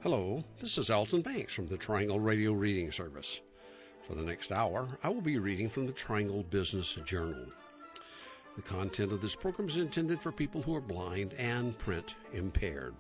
Hello, this is Alton Banks from the Triangle Radio Reading Service. For the next hour, I will be reading from the Triangle Business Journal. The content of this program is intended for people who are blind and print impaired.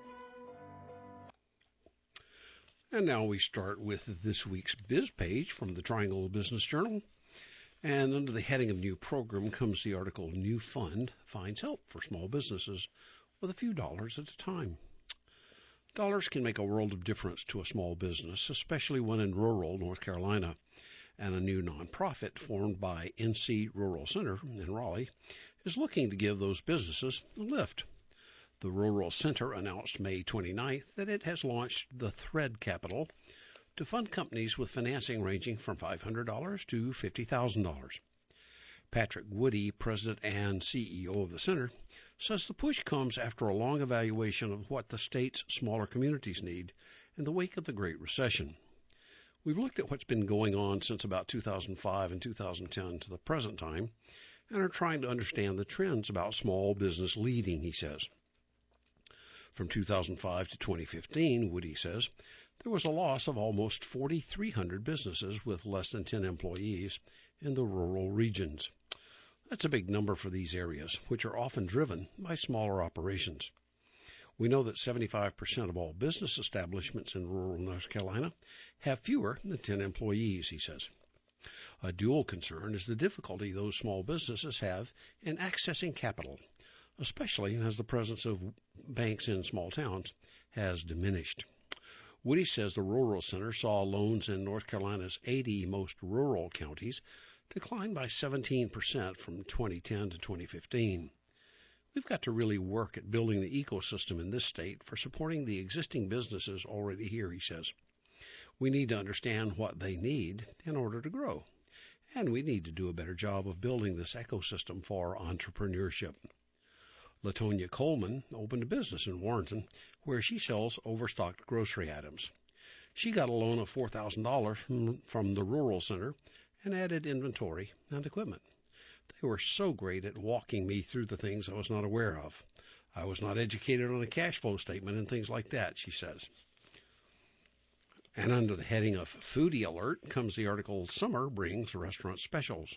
And now we start with this week's Biz page from the Triangle Business Journal. And under the heading of New Program comes the article, New Fund Finds Help for Small Businesses with a Few Dollars at a Time. Dollars can make a world of difference to a small business, especially one in rural North Carolina. And a new nonprofit formed by NC Rural Center in Raleigh is looking to give those businesses a lift. The Rural Center announced May 29th that it has launched the Thread Capital to fund companies with financing ranging from $500 to $50,000. Patrick Woody, president and CEO of the center, says the push comes after a long evaluation of what the state's smaller communities need in the wake of the Great Recession. We've looked at what's been going on since about 2005 and 2010 to the present time and are trying to understand the trends about small business leading, he says. From 2005 to 2015, Woody says, there was a loss of almost 4,300 businesses with less than 10 employees in the rural regions. That's a big number for these areas, which are often driven by smaller operations. We know that 75% of all business establishments in rural North Carolina have fewer than 10 employees, he says. A dual concern is the difficulty those small businesses have in accessing capital, especially as the presence of banks in small towns has diminished. Woody says the Rural Center saw loans in North Carolina's 80 most rural counties decline by 17% from 2010 to 2015. We've got to really work at building the ecosystem in this state for supporting the existing businesses already here, he says. We need to understand what they need in order to grow, and we need to do a better job of building this ecosystem for entrepreneurship. Latonia Coleman opened a business in Warrenton where she sells overstocked grocery items. She got a loan of $4,000 from the Rural Center and added inventory and equipment. They were so great at walking me through the things I was not aware of. I was not educated on a cash flow statement and things like that, she says. And under the heading of Foodie Alert comes the article, Summer Brings Restaurant Specials.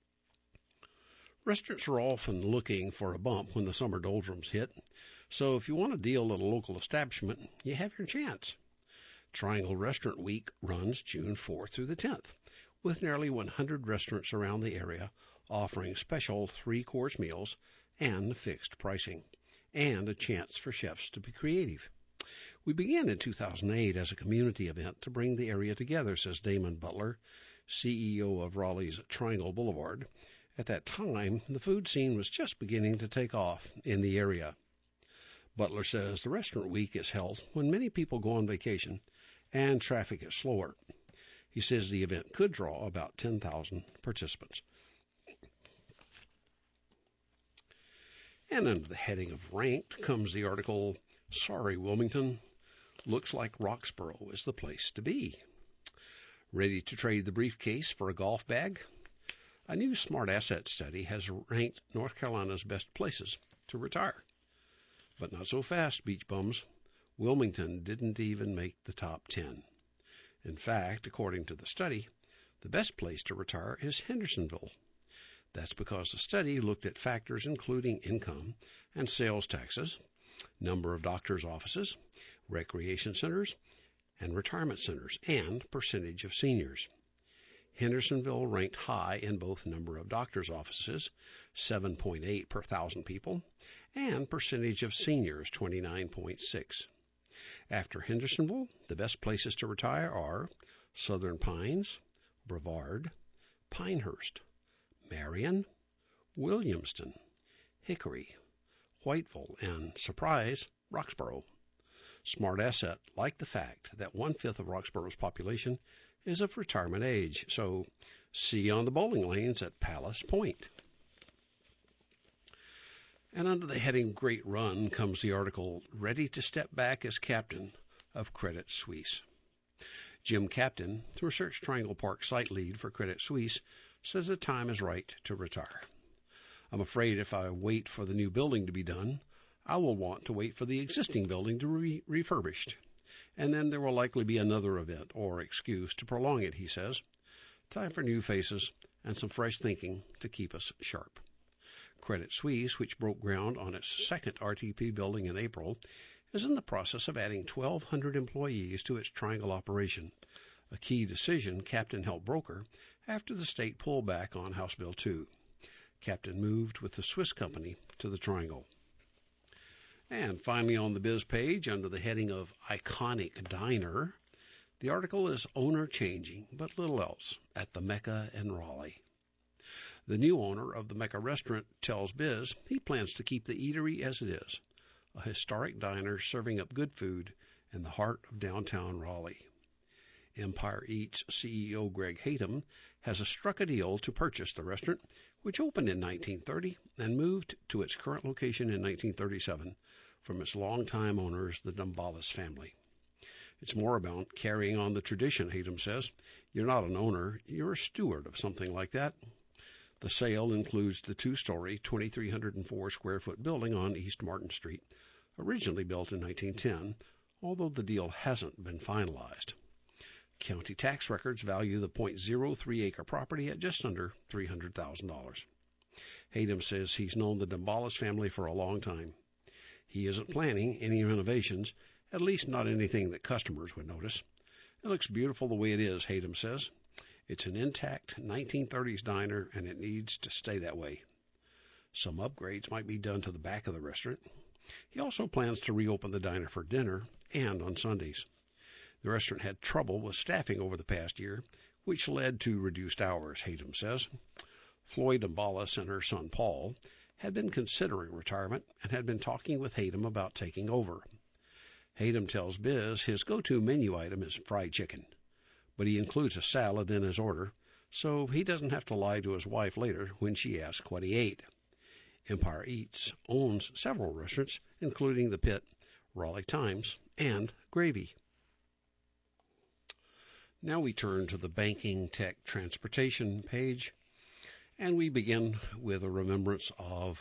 Restaurants are often looking for a bump when the summer doldrums hit, so if you want a deal at a local establishment, you have your chance. Triangle Restaurant Week runs June 4th through the 10th, with nearly 100 restaurants around the area offering special 3-course meals and fixed pricing, and a chance for chefs to be creative. We began in 2008 as a community event to bring the area together, says Damon Butler, CEO of Raleigh's Triangle Boulevard. At that time, the food scene was just beginning to take off in the area. Butler says the restaurant week is held when many people go on vacation and traffic is slower. He says the event could draw about 10,000 participants. And under the heading of Ranked comes the article, Sorry, Wilmington, Looks Like Roxboro is the Place to Be. Ready to trade the briefcase for a golf bag? A new smart asset study has ranked North Carolina's best places to retire. But not so fast, beach bums. Wilmington didn't even make the top 10. In fact, according to the study, the best place to retire is Hendersonville. That's because the study looked at factors including income and sales taxes, number of doctors' offices, recreation centers, and retirement centers, and percentage of seniors. Hendersonville ranked high in both number of doctors' offices, 7.8 per 1,000 people, and percentage of seniors, 29.6. After Hendersonville, the best places to retire are Southern Pines, Brevard, Pinehurst, Marion, Williamston, Hickory, Whiteville, and, surprise, Roxboro. Smart Asset liked the fact that 1/5 of Roxboro's population is of retirement age, so see you on the bowling lanes at Palace Point. And under the heading Great Run comes the article, Ready to Step Back as Captain of Credit Suisse. Jim Captain, the Research Triangle Park site lead for Credit Suisse, says the time is right to retire. I'm afraid if I wait for the new building to be done, I will want to wait for the existing building to be refurbished. And then there will likely be another event or excuse to prolong it, he says. Time for new faces and some fresh thinking to keep us sharp. Credit Suisse, which broke ground on its second RTP building in April, is in the process of adding 1,200 employees to its Triangle operation, a key decision Captain helped broker after the state pulled back on House Bill 2. Captain moved with the Swiss company to the Triangle. And finally on the biz page, under the heading of Iconic Diner, the article is owner changing, but little else, at the Mecca in Raleigh. The new owner of the Mecca restaurant tells Biz he plans to keep the eatery as it is, a historic diner serving up good food in the heart of downtown Raleigh. Empire Eats CEO Greg Haytham has struck a deal to purchase the restaurant, which opened in 1930 and moved to its current location in 1937 from its longtime owners, the Dumbalis family. It's more about carrying on the tradition, Haytham says. You're not an owner, you're a steward of something like that. The sale includes the two-story, 2,304-square-foot building on East Martin Street, originally built in 1910, although the deal hasn't been finalized. County tax records value the .03-acre property at just under $300,000. Haytham says he's known the Dumbalis family for a long time. He isn't planning any renovations, at least not anything that customers would notice. It looks beautiful the way it is, Haytham says. It's an intact 1930s diner, and it needs to stay that way. Some upgrades might be done to the back of the restaurant. He also plans to reopen the diner for dinner and on Sundays. The restaurant had trouble with staffing over the past year, which led to reduced hours, Haytham says. Floyd Dumbalis and her son Paul had been considering retirement and had been talking with Haytham about taking over. Haytham tells Biz his go-to menu item is fried chicken, but he includes a salad in his order, so he doesn't have to lie to his wife later when she asks what he ate. Empire Eats owns several restaurants, including The Pit, Raleigh Times, and Gravy. Now we turn to the banking, tech, transportation page, and we begin with a remembrance of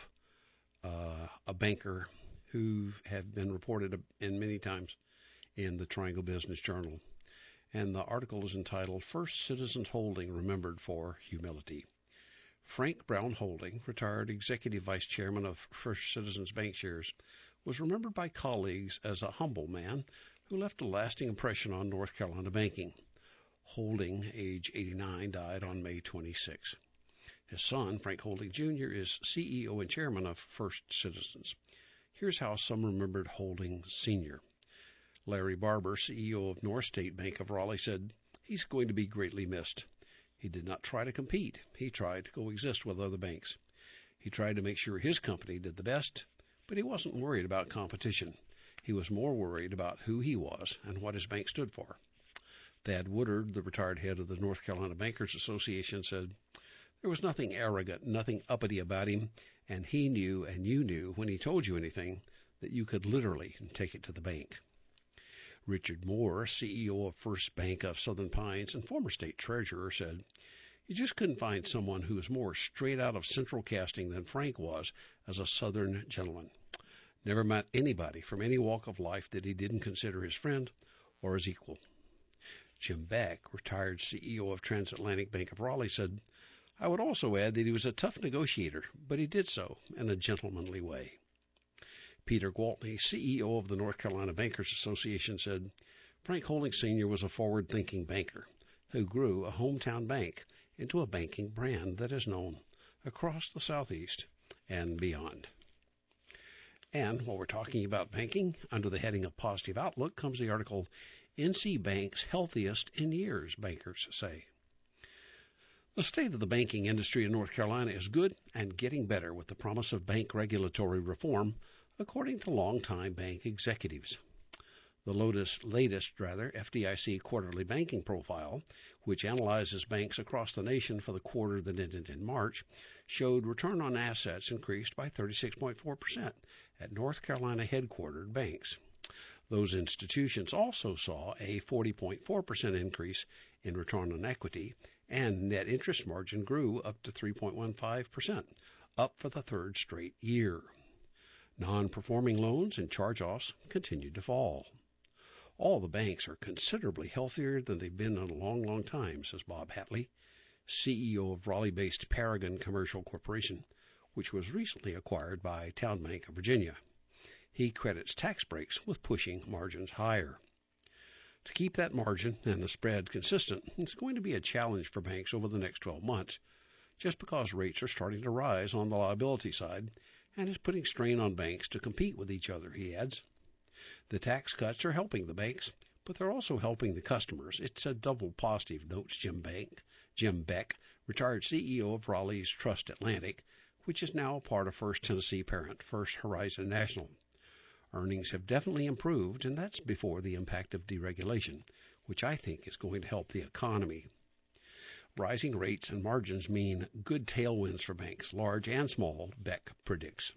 a banker who have been reported in many times in the Triangle Business Journal. And the article is entitled, First Citizens Holding Remembered for Humility. Frank Brown Holding, retired executive vice chairman of First Citizens Bancshares, was remembered by colleagues as a humble man who left a lasting impression on North Carolina banking. Holding, age 89, died on May 26. His son, Frank Holding Jr., is CEO and chairman of First Citizens. Here's how some remembered Holding Sr. Larry Barber, CEO of North State Bank of Raleigh, said, he's going to be greatly missed. He did not try to compete. He tried to coexist with other banks. He tried to make sure his company did the best, but he wasn't worried about competition. He was more worried about who he was and what his bank stood for. Thad Woodard, the retired head of the North Carolina Bankers Association, said, there was nothing arrogant, nothing uppity about him, and he knew and you knew when he told you anything that you could literally take it to the bank. Richard Moore, CEO of First Bank of Southern Pines and former state treasurer, said, you just couldn't find someone who was more straight out of central casting than Frank was as a Southern gentleman. Never met anybody from any walk of life that he didn't consider his friend or his equal. Jim Beck, retired CEO of Transatlantic Bank of Raleigh, said, I would also add that he was a tough negotiator, but he did so in a gentlemanly way. Peter Gwaltney, CEO of the North Carolina Bankers Association, said, Frank Holding Sr. was a forward-thinking banker who grew a hometown bank into a banking brand that is known across the Southeast and beyond. And while we're talking about banking, under the heading of Positive Outlook comes the article, NC Bank's Healthiest in Years, Bankers Say. The state of the banking industry in North Carolina is good and getting better with the promise of bank regulatory reform, according to longtime bank executives. The latest FDIC quarterly banking profile, which analyzes banks across the nation for the quarter that ended in March, showed return on assets increased by 36.4% at North Carolina headquartered banks. Those institutions also saw a 40.4% increase in return on equity, and net interest margin grew up to 3.15%, up for the third straight year. Non-performing loans and charge-offs continued to fall. All the banks are considerably healthier than they've been in a long, long time, says Bob Hatley, CEO of Raleigh-based Paragon Commercial Corporation, which was recently acquired by Town Bank of Virginia. He credits tax breaks with pushing margins higher. To keep that margin and the spread consistent, it's going to be a challenge for banks over the next 12 months, just because rates are starting to rise on the liability side, and is putting strain on banks to compete with each other, he adds. The tax cuts are helping the banks, but they're also helping the customers. It's a double positive, notes Jim Beck, retired CEO of Raleigh's Trust Atlantic, which is now part of First Tennessee parent First Horizon National. Earnings have definitely improved, and that's before the impact of deregulation, which I think is going to help the economy. Rising rates and margins mean good tailwinds for banks, large and small, Beck predicts.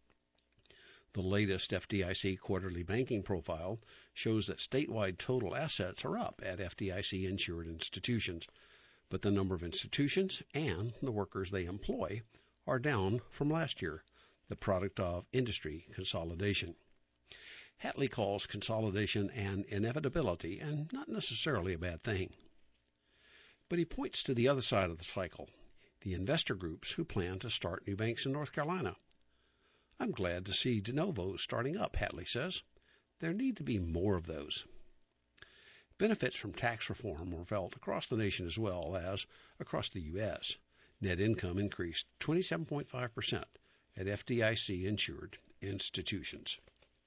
The latest FDIC quarterly banking profile shows that statewide total assets are up at FDIC-insured institutions, but the number of institutions and the workers they employ are down from last year, the product of industry consolidation. Hatley calls consolidation an inevitability and not necessarily a bad thing. But he points to the other side of the cycle, the investor groups who plan to start new banks in North Carolina. I'm glad to see de novos starting up, Hatley says. There need to be more of those. Benefits from tax reform were felt across the nation as well as across the U.S. Net income increased 27.5% at FDIC-insured institutions.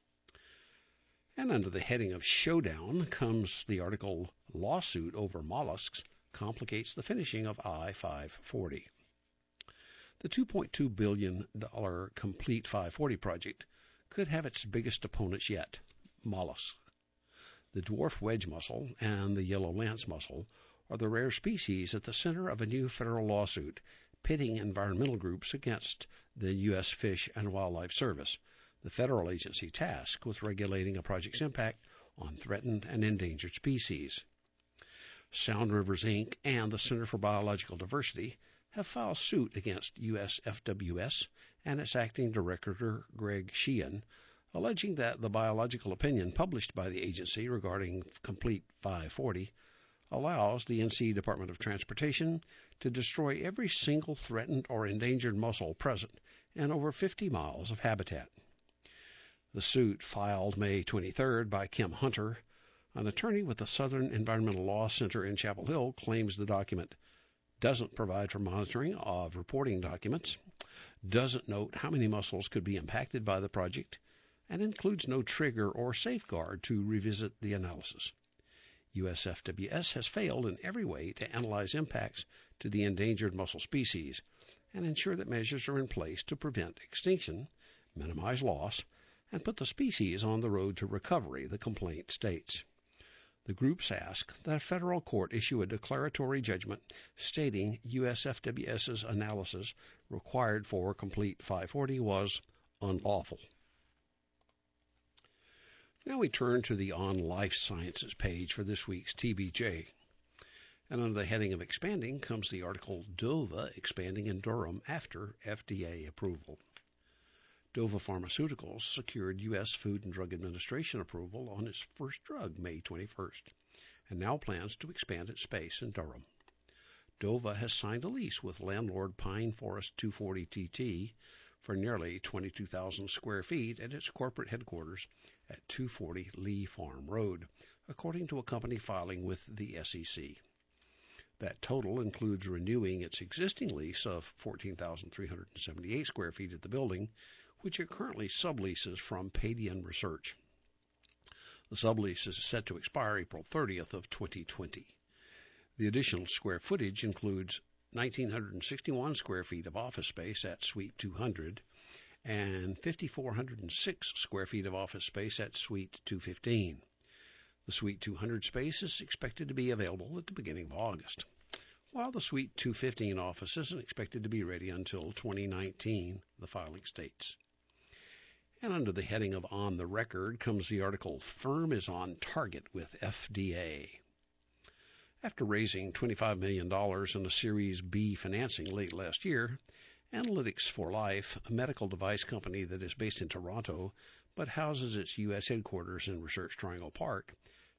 And under the heading of Showdown comes the article, Lawsuit Over Mollusks Complicates the Finishing of I-540. The $2.2 billion Complete 540 project could have its biggest opponents yet, mollusks. The dwarf wedge mussel and the yellow lance mussel are the rare species at the center of a new federal lawsuit pitting environmental groups against the U.S. Fish and Wildlife Service, the federal agency tasked with regulating a project's impact on threatened and endangered species. Sound Rivers, Inc. and the Center for Biological Diversity have filed suit against USFWS and its acting director, Greg Sheehan, alleging that the biological opinion published by the agency regarding Complete 540 allows the NC Department of Transportation to destroy every single threatened or endangered mussel present in over 50 miles of habitat. The suit, filed May 23rd by Kim Hunter, an attorney with the Southern Environmental Law Center in Chapel Hill, claims the document doesn't provide for monitoring of reporting documents, doesn't note how many mussels could be impacted by the project, and includes no trigger or safeguard to revisit the analysis. USFWS has failed in every way to analyze impacts to the endangered mussel species and ensure that measures are in place to prevent extinction, minimize loss, and put the species on the road to recovery, the complaint states. The groups ask that a federal court issue a declaratory judgment stating USFWS's analysis required for Complete 540 was unlawful. Now we turn to the On Life Sciences page for this week's TBJ. And under the heading of Expanding comes the article Dova Expanding in Durham After FDA Approval. Dova Pharmaceuticals secured U.S. Food and Drug Administration approval on its first drug May 21st, and now plans to expand its space in Durham. Dova has signed a lease with landlord Pine Forest 240 TT for nearly 22,000 square feet at its corporate headquarters at 240 Lee Farm Road, according to a company filing with the SEC. That total includes renewing its existing lease of 14,378 square feet at the building, which it currently subleases from Padian Research. The sublease is set to expire April 30th of 2020. The additional square footage includes 1,961 square feet of office space at Suite 200 and 5,406 square feet of office space at Suite 215. The Suite 200 space is expected to be available at the beginning of August, while the Suite 215 office isn't expected to be ready until 2019, the filing states. And under the heading of On the Record comes the article, Firm is on Target with FDA. After raising $25 million in a Series B financing late last year, Analytics for Life, a medical device company that is based in Toronto but houses its U.S. headquarters in Research Triangle Park,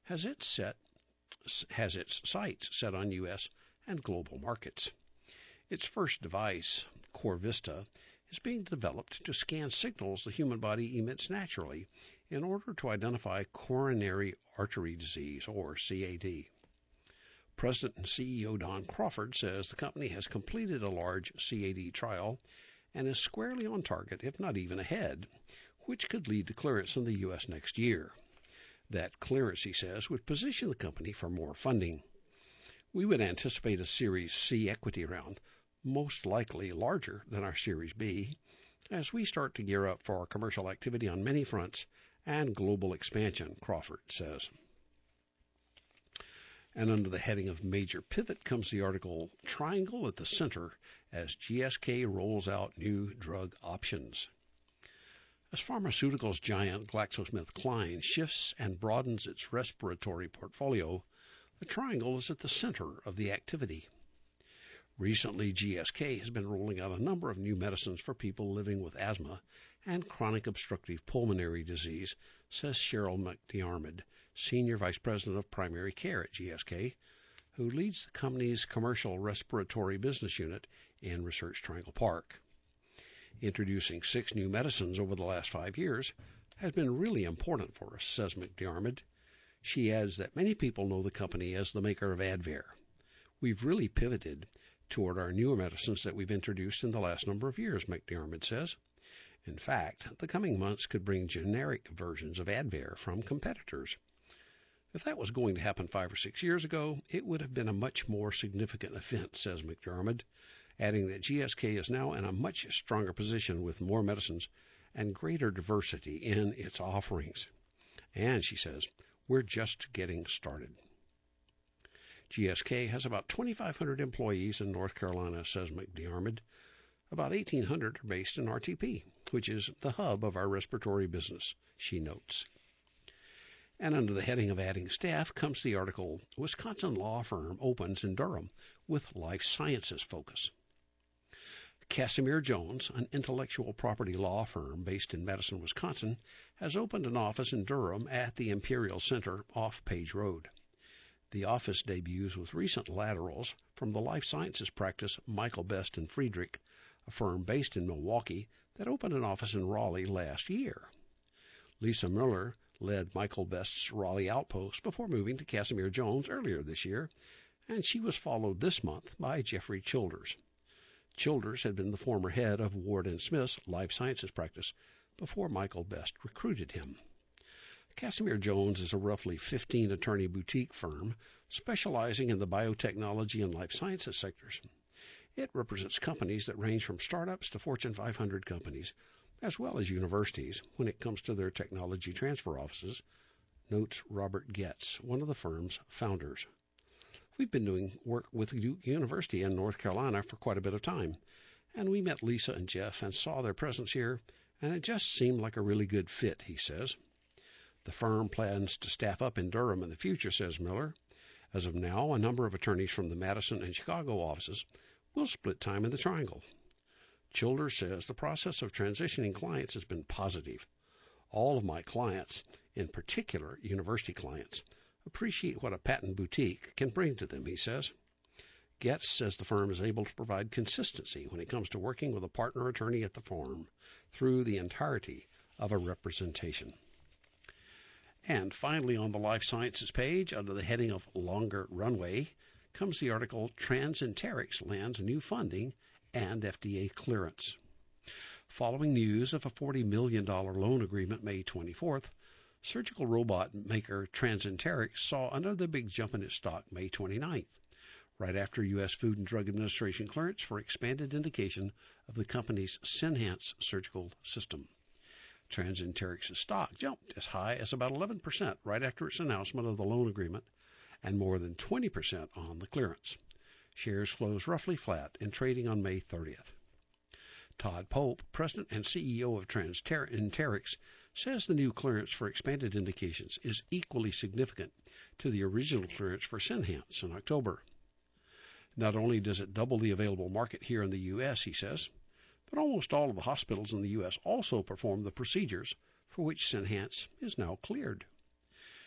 has its sights set on U.S. and global markets. Its first device, CoreVista, is being developed to scan signals the human body emits naturally in order to identify coronary artery disease, or CAD. President and CEO Don Crawford says the company has completed a large CAD trial and is squarely on target, if not even ahead, which could lead to clearance in the U.S. next year. That clearance, he says, would position the company for more funding. We would anticipate a Series C equity round, most likely larger than our Series B, as we start to gear up for our commercial activity on many fronts and global expansion, Crawford says. And under the heading of Major Pivot comes the article, Triangle at the Center as GSK rolls out new drug options. As pharmaceuticals giant GlaxoSmithKline shifts and broadens its respiratory portfolio, the triangle is at the center of the activity. Recently, GSK has been rolling out a number of new medicines for people living with asthma and chronic obstructive pulmonary disease, says Cheryl McDiarmid, Senior Vice President of Primary Care at GSK, who leads the company's commercial respiratory business unit in Research Triangle Park. Introducing 6 new medicines over the last 5 years has been really important for us, says McDiarmid. She adds that many people know the company as the maker of Advair. We've really pivoted toward our newer medicines that we've introduced in the last number of years, McDiarmid says. In fact, the coming months could bring generic versions of Advair from competitors. If that was going to happen 5 or 6 years ago, it would have been a much more significant event, says McDiarmid, adding that GSK is now in a much stronger position with more medicines and greater diversity in its offerings. And, she says, we're just getting started. GSK has about 2,500 employees in North Carolina, says McDiarmid. About 1,800 are based in RTP, which is the hub of our respiratory business, she notes. And under the heading of adding staff comes the article, Wisconsin law firm opens in Durham with life sciences focus. Casimir Jones, an intellectual property law firm based in Madison, Wisconsin, has opened an office in Durham at the Imperial Center off Page Road. The office debuts with recent laterals from the life sciences practice Michael Best and Friedrich, a firm based in Milwaukee that opened an office in Raleigh last year. Lisa Miller led Michael Best's Raleigh outpost before moving to Casimir Jones earlier this year, and she was followed this month by Jeffrey Childers. Childers had been the former head of Ward & Smith's life sciences practice before Michael Best recruited him. Casimir Jones is a roughly 15-attorney boutique firm specializing in the biotechnology and life sciences sectors. It represents companies that range from startups to Fortune 500 companies, as well as universities when it comes to their technology transfer offices, notes Robert Getz, one of the firm's founders. We've been doing work with Duke University in North Carolina for quite a bit of time, and we met Lisa and Jeff and saw their presence here, and it just seemed like a really good fit, he says. The firm plans to staff up in Durham in the future, says Miller. As of now, a number of attorneys from the Madison and Chicago offices will split time in the Triangle. Childers says the process of transitioning clients has been positive. All of my clients, in particular university clients, appreciate what a patent boutique can bring to them, he says. Getz says the firm is able to provide consistency when it comes to working with a partner attorney at the firm through the entirety of a representation. And finally, on the life sciences page, under the heading of Longer Runway, comes the article TransEnterix lands new funding and FDA clearance. Following news of a $40 million loan agreement May 24th, surgical robot maker TransEnterix saw another big jump in its stock May 29th, right after U.S. Food and Drug Administration clearance for expanded indication of the company's Senhance surgical system. TransEnterix's stock jumped as high as about 11% right after its announcement of the loan agreement and more than 20% on the clearance. Shares closed roughly flat in trading on May 30th. Todd Pope, president and CEO of TransEnterix, says the new clearance for expanded indications is equally significant to the original clearance for Senhance in October. Not only does it double the available market here in the U.S., he says, but almost all of the hospitals in the U.S. also perform the procedures for which Senhance is now cleared.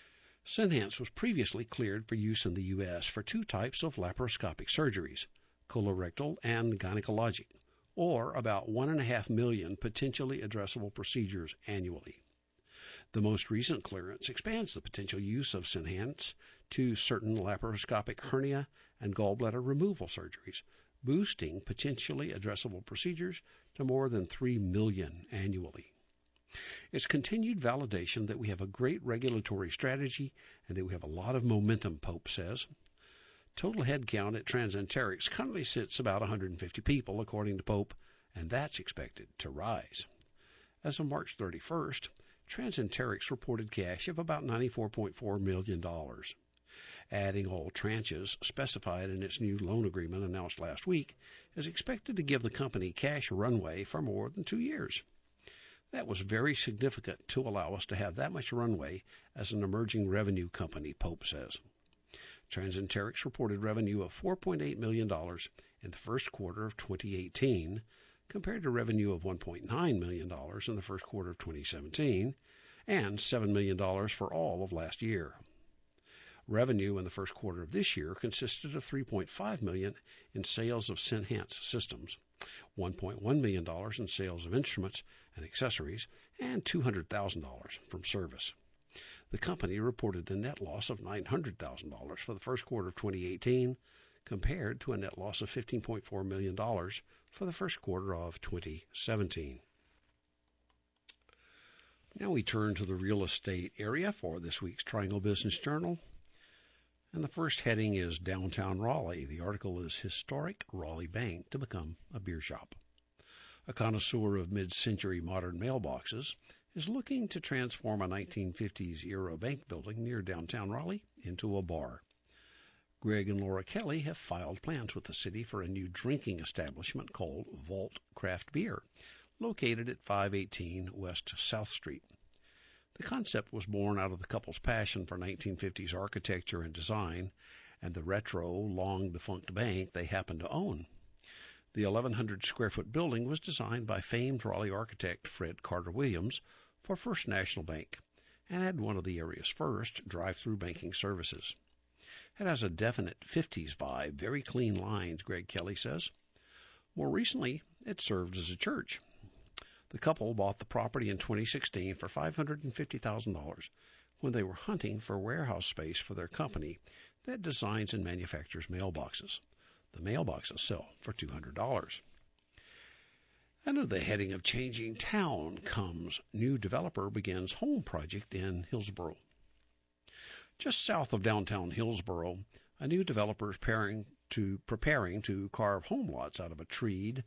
Senhance was previously cleared for use in the U.S. for two types of laparoscopic surgeries, colorectal and gynecologic, or about 1.5 million potentially addressable procedures annually. The most recent clearance expands the potential use of Senhance to certain laparoscopic hernia and gallbladder removal surgeries, boosting potentially addressable procedures to more than 3 million annually. It's continued validation that we have a great regulatory strategy and that we have a lot of momentum, Pope says. Total headcount at Transenterix currently sits about 150 people, according to Pope, and that's expected to rise. As of March 31st, Transenterix reported cash of about $94.4 million. Adding all tranches specified in its new loan agreement announced last week is expected to give the company cash runway for more than 2 years. That was very significant to allow us to have that much runway as an emerging revenue company, Pope says. Transenterix reported revenue of $4.8 million in the first quarter of 2018, compared to revenue of $1.9 million in the first quarter of 2017, and $7 million for all of last year. Revenue in the first quarter of this year consisted of $3.5 million in sales of Senhance systems, $1.1 million in sales of instruments and accessories, and $200,000 from service. The company reported a net loss of $900,000 for the first quarter of 2018, compared to a net loss of $15.4 million for the first quarter of 2017. Now we turn to the real estate area for this week's Triangle Business Journal. And the first heading is Downtown Raleigh. The article is Historic Raleigh Bank to Become a Beer Shop. A connoisseur of mid-century modern mailboxes is looking to transform a 1950s-era bank building near downtown Raleigh into a bar. Greg and Laura Kelly have filed plans with the city for a new drinking establishment called Vault Craft Beer, located at 518 West South Street. The concept was born out of the couple's passion for 1950s architecture and design and the retro, long-defunct bank they happen to own. The 1,100-square-foot building was designed by famed Raleigh architect Fred Carter Williams for First National Bank and had one of the area's first drive-through banking services. It has a definite 50s vibe, very clean lines, Greg Kelly says. More recently, it served as a church. The couple bought the property in 2016 for $550,000 when they were hunting for warehouse space for their company that designs and manufactures mailboxes. The mailboxes sell for $200. Under the heading of Changing Town comes New Developer Begins Home Project in Hillsboro. Just south of downtown Hillsboro, a new developer is preparing to carve home lots out of a treed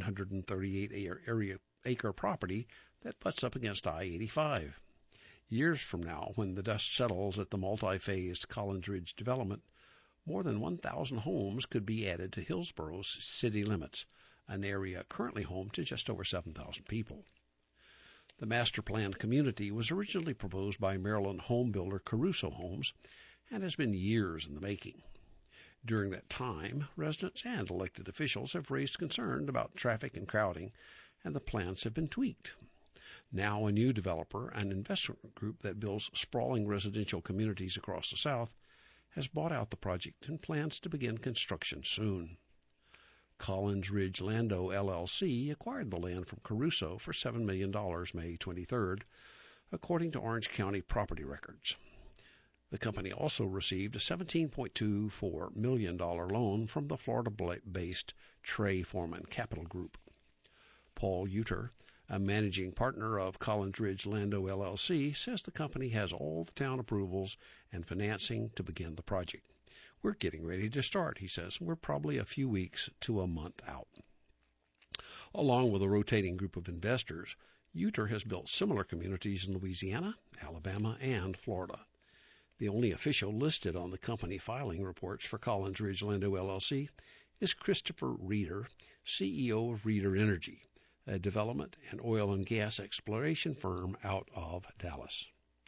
138-acre property that butts up against I-85. Years from now, when the dust settles at the multi-phased Collins Ridge development, more than 1,000 homes could be added to Hillsboro's city limits, an area currently home to just over 7,000 people. The master-planned community was originally proposed by Maryland home builder Caruso Homes and has been years in the making. During that time, residents and elected officials have raised concern about traffic and crowding, and the plans have been tweaked. Now a new developer, an investment group that builds sprawling residential communities across the South, has bought out the project and plans to begin construction soon. Collins Ridge Lando LLC acquired the land from Caruso for $7 million May 23rd, according to Orange County property records. The company also received a $17.24 million loan from the Florida-based Trey Foreman Capital Group. Paul Uter, a managing partner of Collins Ridge Lando LLC, says the company has all the town approvals and financing to begin the project. We're getting ready to start, he says. We're probably a few weeks to a month out. Along with a rotating group of investors, Uter has built similar communities in Louisiana, Alabama, and Florida. The only official listed on the company filing reports for Collins Ridge Lando LLC is Christopher Reeder, CEO of Reeder Energy, a development and oil and gas exploration firm out of Dallas.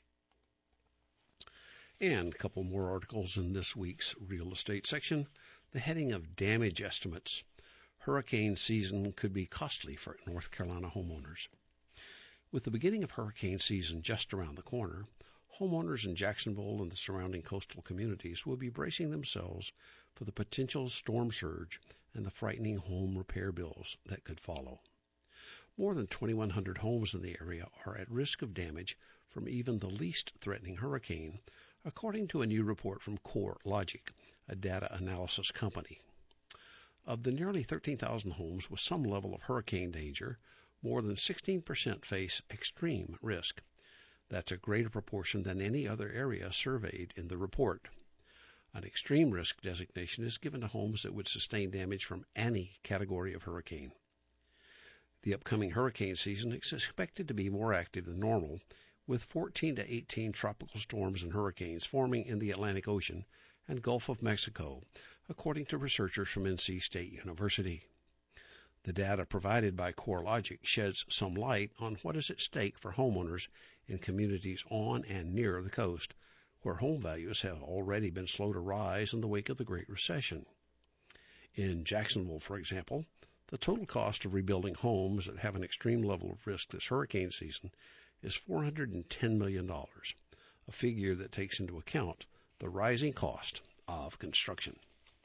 And a couple more articles in this week's real estate section. The heading of damage estimates. Hurricane season could be costly for North Carolina homeowners. With the beginning of hurricane season just around the corner, homeowners in Jacksonville and the surrounding coastal communities will be bracing themselves for the potential storm surge and the frightening home repair bills that could follow. More than 2,100 homes in the area are at risk of damage from even the least threatening hurricane, according to a new report from CoreLogic, a data analysis company. Of the nearly 13,000 homes with some level of hurricane danger, more than 16% face extreme risk. That's a greater proportion than any other area surveyed in the report. An extreme risk designation is given to homes that would sustain damage from any category of hurricane. The upcoming hurricane season is expected to be more active than normal, with 14 to 18 tropical storms and hurricanes forming in the Atlantic Ocean and Gulf of Mexico, according to researchers from NC State University. The data provided by CoreLogic sheds some light on what is at stake for homeowners in communities on and near the coast, where home values have already been slow to rise in the wake of the Great Recession. In Jacksonville, for example, the total cost of rebuilding homes that have an extreme level of risk this hurricane season is $410 million, a figure that takes into account the rising cost of construction.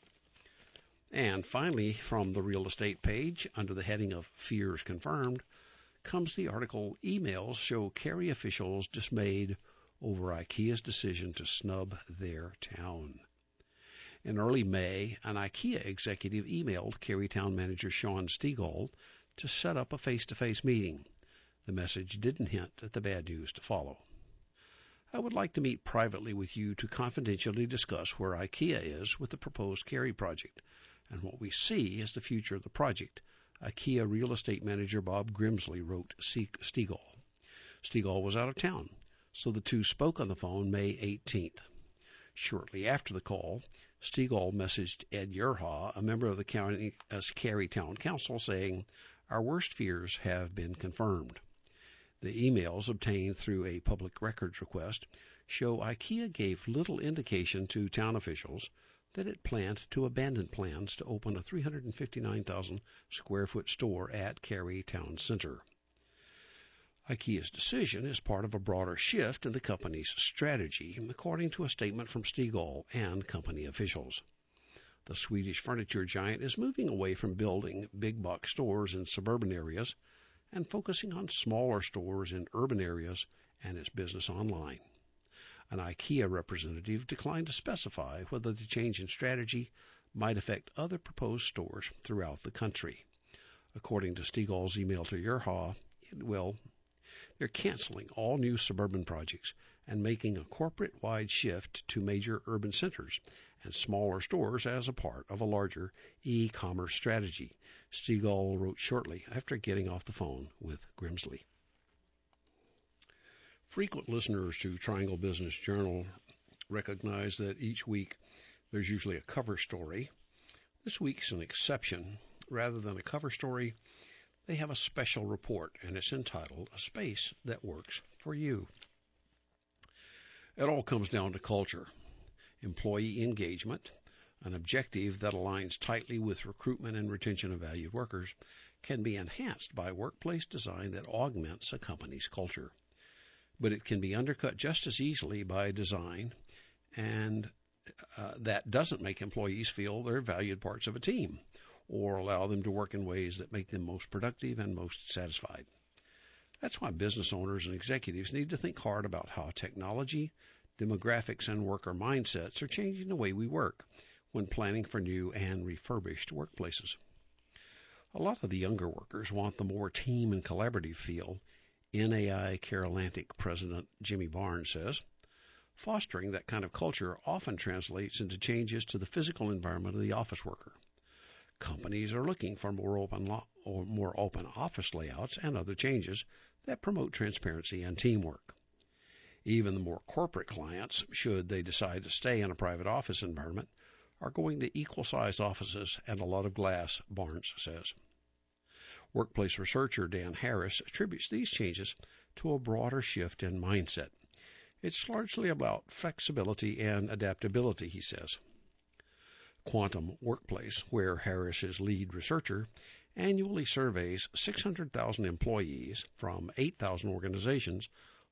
And finally, from the real estate page, under the heading of Fears Confirmed, comes the article, Emails Show Cary Officials Dismayed Over IKEA's Decision to Snub Their Town. In early May, an IKEA executive emailed Cary Town Manager Sean Stegall to set up a face-to-face meeting. The message didn't hint at the bad news to follow. I would like to meet privately with you to confidentially discuss where IKEA is with the proposed Cary project and what we see as the future of the project, IKEA real estate manager Bob Grimsley wrote Stegall. Stegall was out of town, so the two spoke on the phone May 18th. Shortly after the call, Stegall messaged Ed Yerha, a member of the Cary Town Council, saying, "Our worst fears have been confirmed." The emails obtained through a public records request show IKEA gave little indication to town officials that it planned to abandon plans to open a 359,000 square foot store at Cary Town Center. IKEA's decision is part of a broader shift in the company's strategy, according to a statement from Stegall and company officials. The Swedish furniture giant is moving away from building big box stores in suburban areas and focusing on smaller stores in urban areas and its business online. An IKEA representative declined to specify whether the change in strategy might affect other proposed stores throughout the country. According to Stegall's email to Yerha, it will. They're canceling all new suburban projects and making a corporate-wide shift to major urban centers and smaller stores as a part of a larger e-commerce strategy, Stegall wrote shortly after getting off the phone with Grimsley. Frequent listeners to Triangle Business Journal recognize that each week there's usually a cover story. This week's an exception. Rather than a cover story, they have a special report, and it's entitled, A Space That Works for You. It all comes down to culture, employee engagement, an objective that aligns tightly with recruitment and retention of valued workers, can be enhanced by workplace design that augments a company's culture. But it can be undercut just as easily by design and that doesn't make employees feel they're valued parts of a team or allow them to work in ways that make them most productive and most satisfied. That's why business owners and executives need to think hard about how technology, demographics, and worker mindsets are changing the way we work when planning for new and refurbished workplaces. A lot of the younger workers want the more team and collaborative feel, NAI Carelantic President Jimmy Barnes says. Fostering that kind of culture often translates into changes to the physical environment of the office worker. Companies are looking for more open office layouts and other changes that promote transparency and teamwork. Even the more corporate clients, should they decide to stay in a private office environment, are going to equal-sized offices and a lot of glass, Barnes says. Workplace researcher Dan Harris attributes these changes to a broader shift in mindset. It's largely about flexibility and adaptability, he says. Quantum Workplace, where Harris is lead researcher, annually surveys 600,000 employees from 8,000 organizations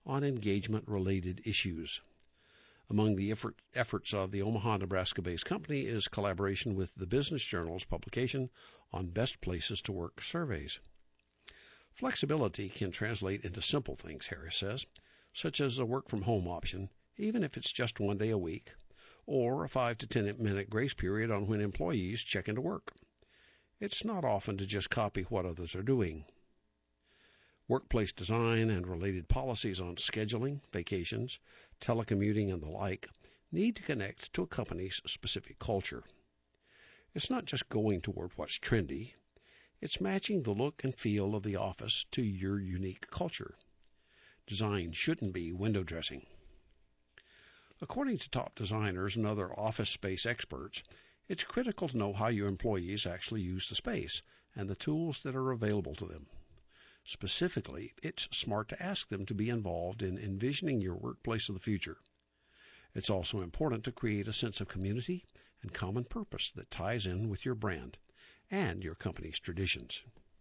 on engagement-related issues. Among the efforts of the Omaha, Nebraska-based company is collaboration with the Business Journal's publication on best places to work surveys. Flexibility can translate into simple things, Harris says, such as a work-from-home option, even if it's just one day a week, or a 5 to 10-minute grace period on when employees check into work. It's not often to just copy what others are doing. Workplace design and related policies on scheduling, vacations, telecommuting, and the like need to connect to a company's specific culture. It's not just going toward what's trendy. It's matching the look and feel of the office to your unique culture. Design shouldn't be window dressing. According to top designers and other office space experts, it's critical to know how your employees actually use the space and the tools that are available to them. Specifically, it's smart to ask them to be involved in envisioning your workplace of the future. It's also important to create a sense of community and common purpose that ties in with your brand and your company's traditions.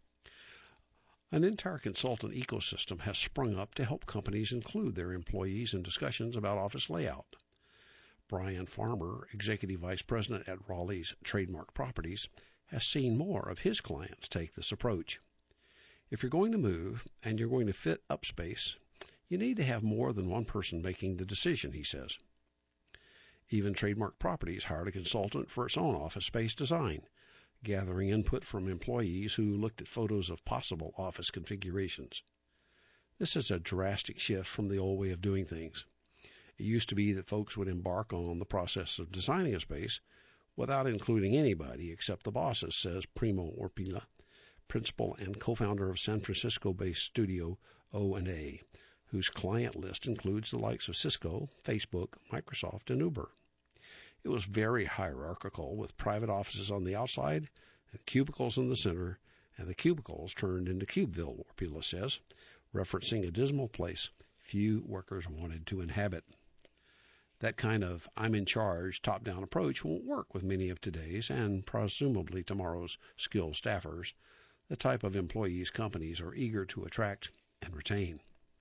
An entire consultant ecosystem has sprung up to help companies include their employees in discussions about office layout. Brian Farmer, Executive Vice President at Raleigh's Trademark Properties, has seen more of his clients take this approach. If you're going to move and you're going to fit up space, you need to have more than one person making the decision, he says. Even Trademark Properties hired a consultant for its own office space design, gathering input from employees who looked at photos of possible office configurations. This is a drastic shift from the old way of doing things. It used to be that folks would embark on the process of designing a space without including anybody except the bosses, says Primo Orpila, principal and co-founder of San Francisco-based studio O&A, whose client list includes the likes of Cisco, Facebook, Microsoft, and Uber. It was very hierarchical, with private offices on the outside and cubicles in the center, and the cubicles turned into Cubeville, Orpila says, referencing a dismal place few workers wanted to inhabit. That kind of I'm-in-charge, top-down approach won't work with many of today's and presumably tomorrow's skilled staffers, the type of employees companies are eager to attract and retain.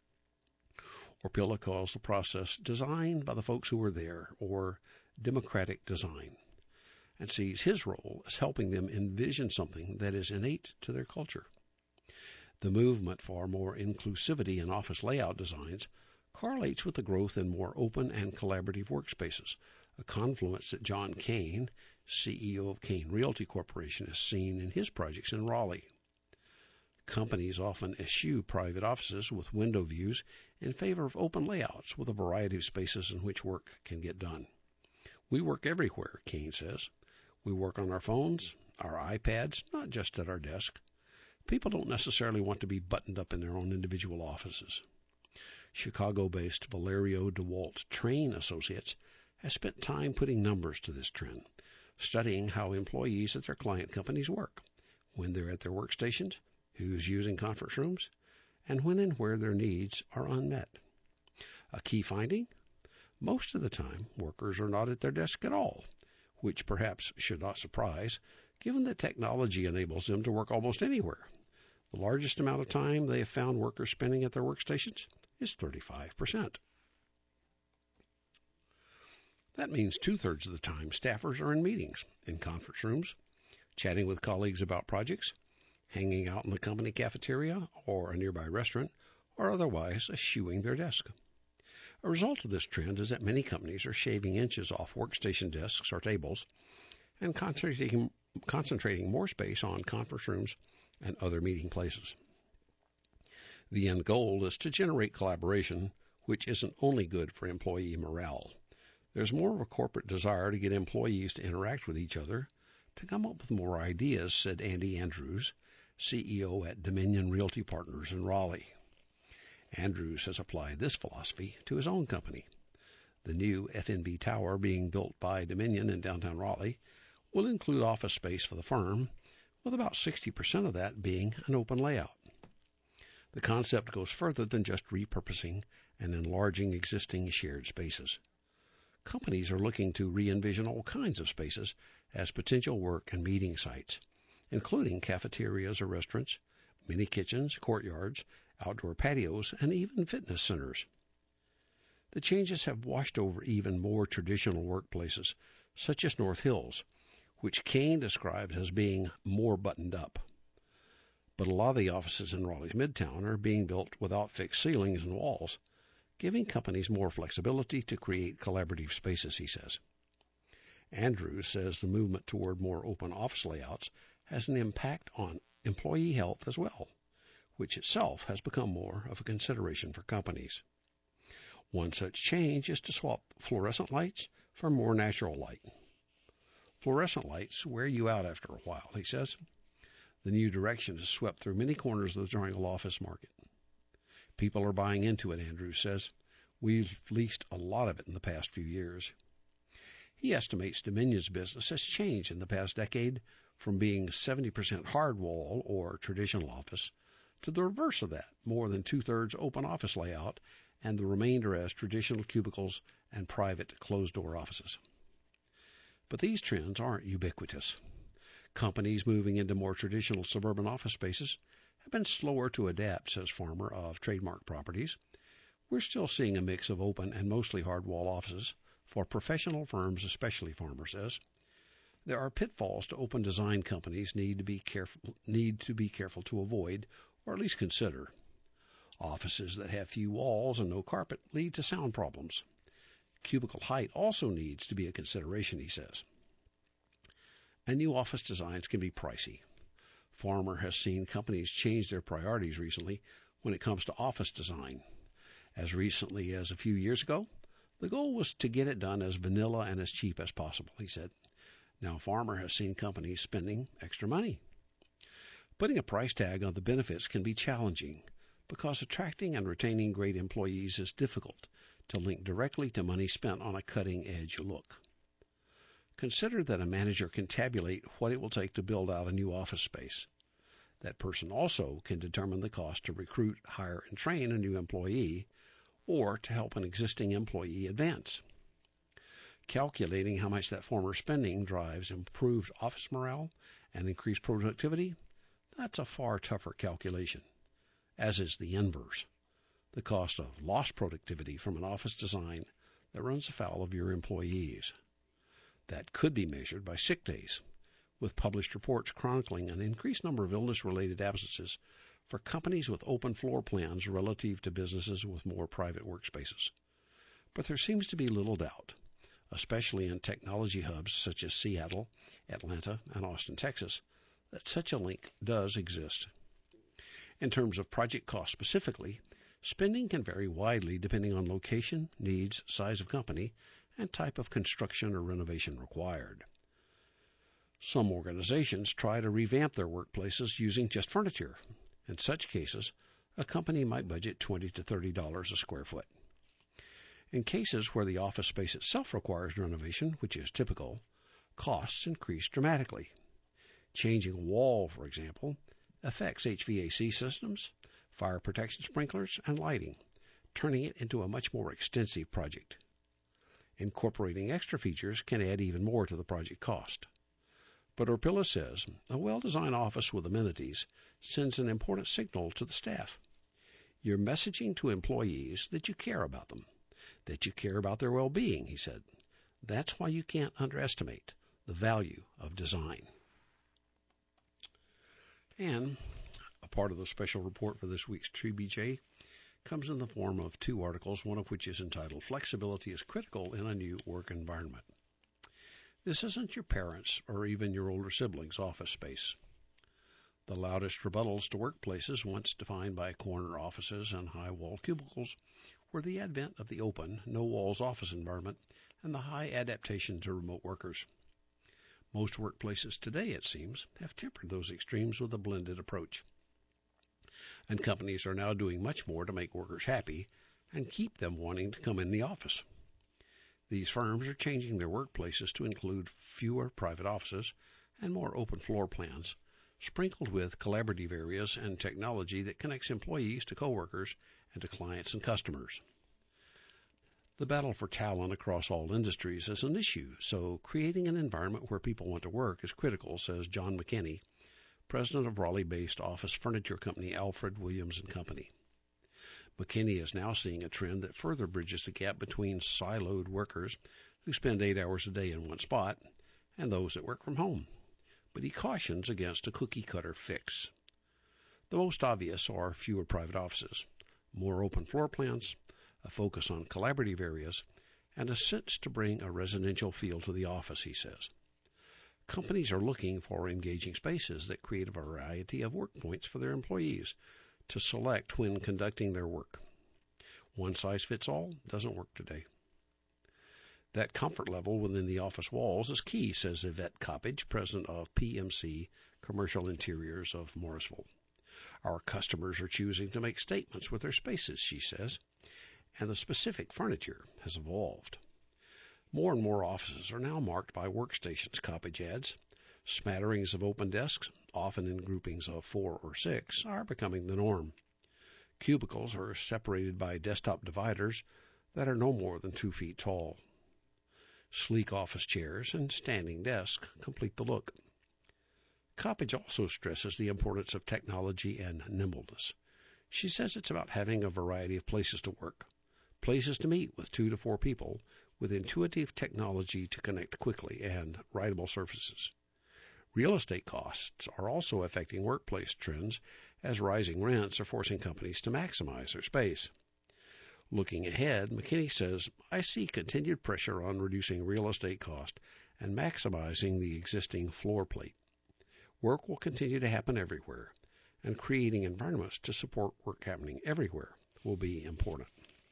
Orpila calls the process designed by the folks who were there, or democratic design, and sees his role as helping them envision something that is innate to their culture. The movement for more inclusivity in office layout designs correlates with the growth in more open and collaborative workspaces, a confluence that John Kane, CEO of Kane Realty Corporation, has seen in his projects in Raleigh. Companies often eschew private offices with window views in favor of open layouts with a variety of spaces in which work can get done. We work everywhere, Kane says. We work on our phones, our iPads, not just at our desk. People don't necessarily want to be buttoned up in their own individual offices. Chicago-based Valerio DeWalt Train Associates has spent time putting numbers to this trend, studying how employees at their client companies work, when they're at their workstations, who's using conference rooms, and when and where their needs are unmet. A key finding? Most of the time, workers are not at their desk at all, which perhaps should not surprise, given that technology enables them to work almost anywhere. The largest amount of time they have found workers spending at their workstations is 35%. That means 2/3 of the time staffers are in meetings, in conference rooms, chatting with colleagues about projects, hanging out in the company cafeteria or a nearby restaurant, or otherwise eschewing their desk. A result of this trend is that many companies are shaving inches off workstation desks or tables and concentrating more space on conference rooms and other meeting places. The end goal is to generate collaboration, which isn't only good for employee morale. There's more of a corporate desire to get employees to interact with each other, to come up with more ideas, said Andy Andrews, CEO at Dominion Realty Partners in Raleigh. Andrews has applied this philosophy to his own company. The new FNB Tower being built by Dominion in downtown Raleigh will include office space for the firm, with about 60% of that being an open layout. The concept goes further than just repurposing and enlarging existing shared spaces. Companies are looking to re-envision all kinds of spaces as potential work and meeting sites, including cafeterias or restaurants, mini kitchens, courtyards, outdoor patios, and even fitness centers. The changes have washed over even more traditional workplaces, such as North Hills, which Kane described as being more buttoned up. But a lot of the offices in Raleigh's Midtown are being built without fixed ceilings and walls, giving companies more flexibility to create collaborative spaces, he says. Andrews says the movement toward more open office layouts has an impact on employee health as well, which itself has become more of a consideration for companies. One such change is to swap fluorescent lights for more natural light. Fluorescent lights wear you out after a while, he says. The new direction has swept through many corners of the triangle office market. People are buying into it, Andrews says. We've leased a lot of it in the past few years. He estimates Dominion's business has changed in the past decade from being 70% hard wall or traditional office to the reverse of that, more than two-thirds open office layout, and the remainder as traditional cubicles and private closed-door offices. But these trends aren't ubiquitous. Companies moving into more traditional suburban office spaces have been slower to adapt, says Farmer of Trademark Properties. We're still seeing a mix of open and mostly hard-wall offices for professional firms, especially, Farmer says. There are pitfalls to open design companies need to be careful to avoid, or at least consider. Offices that have few walls and no carpet lead to sound problems. Cubicle height also needs to be a consideration, he says. And new office designs can be pricey. Farmer has seen companies change their priorities recently when it comes to office design. As recently as a few years ago, the goal was to get it done as vanilla and as cheap as possible, he said. Now Farmer has seen companies spending extra money. Putting a price tag on the benefits can be challenging because attracting and retaining great employees is difficult to link directly to money spent on a cutting-edge look. Consider that a manager can tabulate what it will take to build out a new office space. That person also can determine the cost to recruit, hire, and train a new employee, or to help an existing employee advance. Calculating how much that former spending drives improved office morale and increased productivity, that's a far tougher calculation, as is the inverse, the cost of lost productivity from an office design that runs afoul of your employees. That could be measured by sick days, with published reports chronicling an increased number of illness-related absences for companies with open floor plans relative to businesses with more private workspaces. But there seems to be little doubt, especially in technology hubs such as Seattle, Atlanta, and Austin, Texas, that such a link does exist. In terms of project cost specifically, spending can vary widely depending on location, needs, size of company, and type of construction or renovation required. Some organizations try to revamp their workplaces using just furniture. In such cases, a company might budget $20 to $30 a square foot. In cases where the office space itself requires renovation, which is typical, costs increase dramatically. Changing a wall, for example, affects HVAC systems, fire protection sprinklers, and lighting, turning it into a much more extensive project. Incorporating extra features can add even more to the project cost. But Orpilla says a well-designed office with amenities sends an important signal to the staff. You're messaging to employees that you care about them, that you care about their well-being, he said. That's why you can't underestimate the value of design. And a part of the special report for this week's TBJ comes in the form of two articles, one of which is entitled Flexibility is Critical in a New Work Environment. This isn't your parents' or even your older siblings' office space. The loudest rebuttals to workplaces once defined by corner offices and high-wall cubicles were the advent of the open, no-walls office environment and the high adaptation to remote workers. Most workplaces today, it seems, have tempered those extremes with a blended approach. And companies are now doing much more to make workers happy and keep them wanting to come in the office. These firms are changing their workplaces to include fewer private offices and more open floor plans, sprinkled with collaborative areas and technology that connects employees to coworkers and to clients and customers. The battle for talent across all industries is an issue, so creating an environment where people want to work is critical, says John McKinney, president of Raleigh-based office furniture company Alfred Williams & Company. McKinney is now seeing a trend that further bridges the gap between siloed workers who spend 8 hours a day in one spot and those that work from home. But he cautions against a cookie-cutter fix. The most obvious are fewer private offices, more open floor plans, a focus on collaborative areas, and a sense to bring a residential feel to the office, he says. Companies are looking for engaging spaces that create a variety of work points for their employees to select when conducting their work. One size fits all doesn't work today. That comfort level within the office walls is key, says Yvette Coppage, president of PMC Commercial Interiors of Morrisville. Our customers are choosing to make statements with their spaces, she says, and the specific furniture has evolved. More and more offices are now marked by workstations, Coppage adds. Smatterings of open desks, often in groupings of 4 or 6, are becoming the norm. Cubicles are separated by desktop dividers that are no more than 2 feet tall. Sleek office chairs and standing desks complete the look. Coppage also stresses the importance of technology and nimbleness. She says it's about having a variety of places to work, places to meet with 2 to 4 people, with intuitive technology to connect quickly and writable surfaces. Real estate costs are also affecting workplace trends as rising rents are forcing companies to maximize their space. Looking ahead, McKinney says, I see continued pressure on reducing real estate cost and maximizing the existing floor plate. Work will continue to happen everywhere, and creating environments to support work happening everywhere will be important.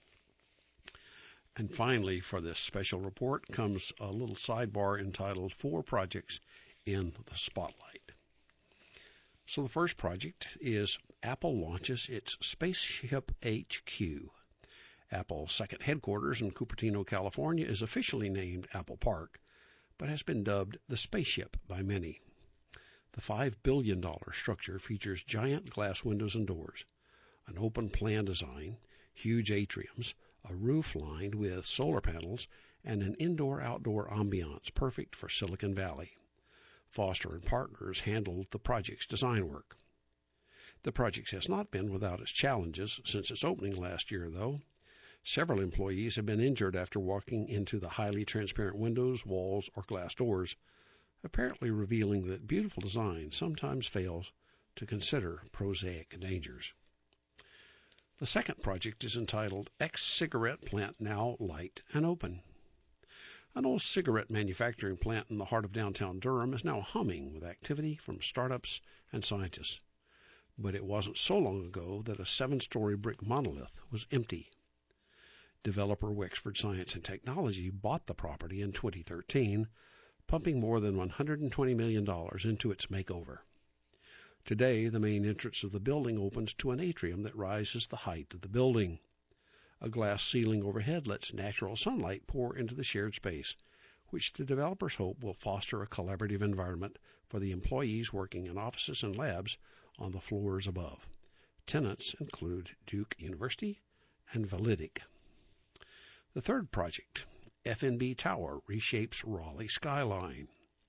And finally, for this special report comes a little sidebar entitled 4 Projects in the Spotlight. So the first project is Apple launches its Spaceship HQ. Apple's second headquarters in Cupertino, California is officially named Apple Park, but has been dubbed the Spaceship by many. The $5 billion structure features giant glass windows and doors, an open plan design, huge atriums, a roof lined with solar panels, and an indoor-outdoor ambiance perfect for Silicon Valley. Foster and Partners handled the project's design work. The project has not been without its challenges since its opening last year, though. Several employees have been injured after walking into the highly transparent windows, walls, or glass doors, apparently revealing that beautiful design sometimes fails to consider prosaic dangers. The second project is entitled Ex-Cigarette Plant Now Light and Open. An old cigarette manufacturing plant in the heart of downtown Durham is now humming with activity from startups and scientists. But it wasn't so long ago that a 7-story brick monolith was empty. Developer Wexford Science and Technology bought the property in 2013, pumping more than $120 million into its makeover. Today, the main entrance of the building opens to an atrium that rises the height of the building. A glass ceiling overhead lets natural sunlight pour into the shared space, which the developers hope will foster a collaborative environment for the employees working in offices and labs on the floors above. Tenants include Duke University and Validic. The third project, FNB Tower, reshapes Raleigh skyline.